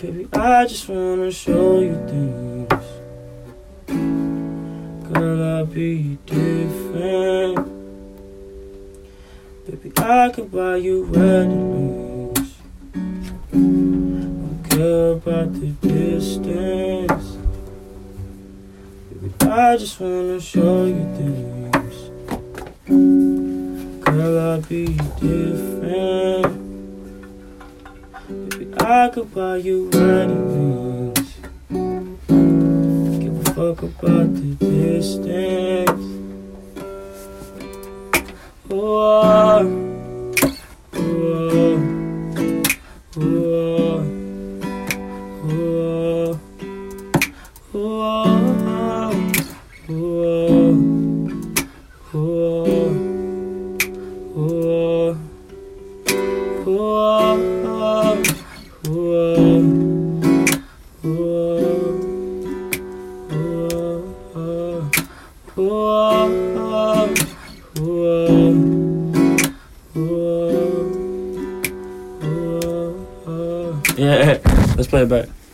Baby, I just wanna show you things. Girl, I'll be different. Baby, I could buy you wedding rings. Don't care about the distance. Baby, I just wanna show you things. Girl, I'll be different. Baby, I could buy you wedding rings. Give a fuck about the distance. Oh, oh, oh, oh, yeah, let's play it back.